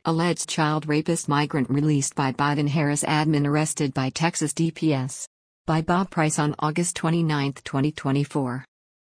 Alleged child rapist migrant released by Biden-Harris admin arrested by Texas DPS. By Bob Price on August 29, 2024.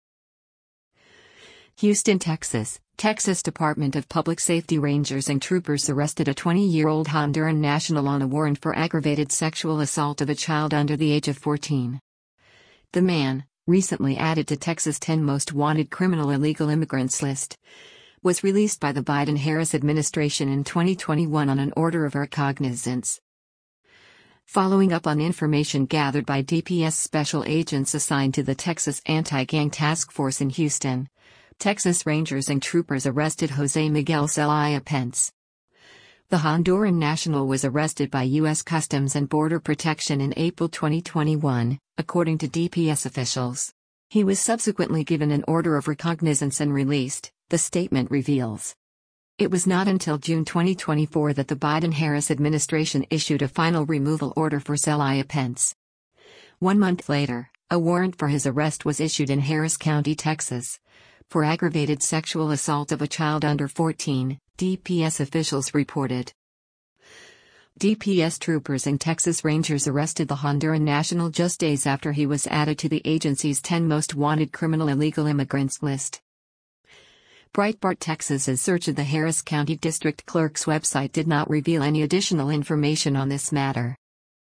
Houston, Texas. Texas Department of Public Safety Rangers and troopers arrested a 20-year-old Honduran national on a warrant for aggravated sexual assault of a child under the age of 14. The man, recently added to Texas' 10 most wanted criminal illegal immigrants list, was released by the Biden-Harris administration in 2021 on an order of recognizance. Following up on information gathered by DPS special agents assigned to the Texas Anti-Gang Task Force in Houston, Texas Rangers and troopers arrested Jose Miguel Zelaya Pence. The Honduran national was arrested by U.S. Customs and Border Protection in April 2021, according to DPS officials. He was subsequently given an order of recognizance and released, the statement reveals. It was not until June 2024 that the Biden-Harris administration issued a final removal order for Zelaya Pence. 1 month later, a warrant for his arrest was issued in Harris County, Texas, for aggravated sexual assault of a child under 14, DPS officials reported. DPS troopers and Texas Rangers arrested the Honduran national just days after he was added to the agency's 10 most wanted criminal illegal immigrants list. Breitbart Texas's search of the Harris County District Clerk's website did not reveal any additional information on this matter.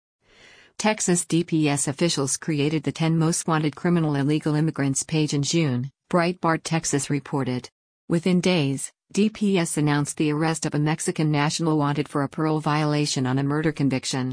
Texas DPS officials created the 10 most wanted criminal illegal immigrants page in June, Breitbart Texas reported. Within days, DPS announced the arrest of a Mexican national wanted for a parole violation on a murder conviction.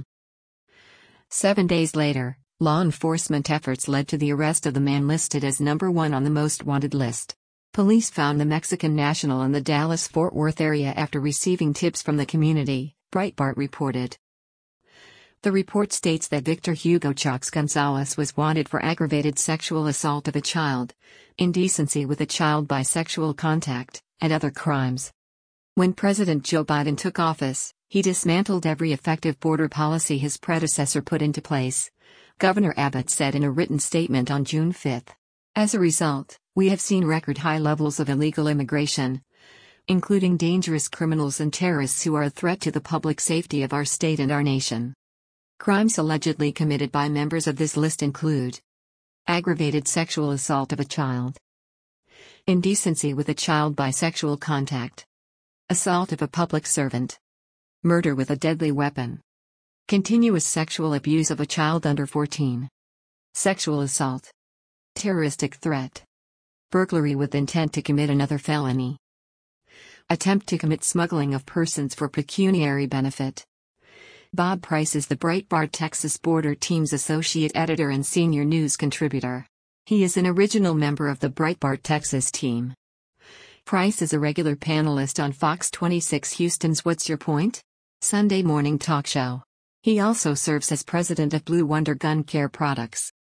7 days later, law enforcement efforts led to the arrest of the man listed as number 1 on the most wanted list. Police found the Mexican national in the Dallas-Fort Worth area after receiving tips from the community, Breitbart reported. The report states that Victor Hugo Chax Gonzalez was wanted for aggravated sexual assault of a child, indecency with a child by sexual contact, and other crimes. When President Joe Biden took office, he dismantled every effective border policy his predecessor put into place, Governor Abbott said in a written statement on June 5. As a result, we have seen record high levels of illegal immigration, including dangerous criminals and terrorists who are a threat to the public safety of our state and our nation. Crimes allegedly committed by members of this list include aggravated sexual assault of a child, indecency with a child by sexual contact, assault of a public servant, murder with a deadly weapon, continuous sexual abuse of a child under 14, sexual assault, terroristic threat, burglary with intent to commit another felony, attempt to commit smuggling of persons for pecuniary benefit. Bob Price is the Breitbart Texas Border Team's associate editor and senior news contributor. He is an original member of the Breitbart Texas team. Price is a regular panelist on Fox 26 Houston's What's Your Point? Sunday morning talk show. He also serves as president of Blue Wonder Gun Care Products.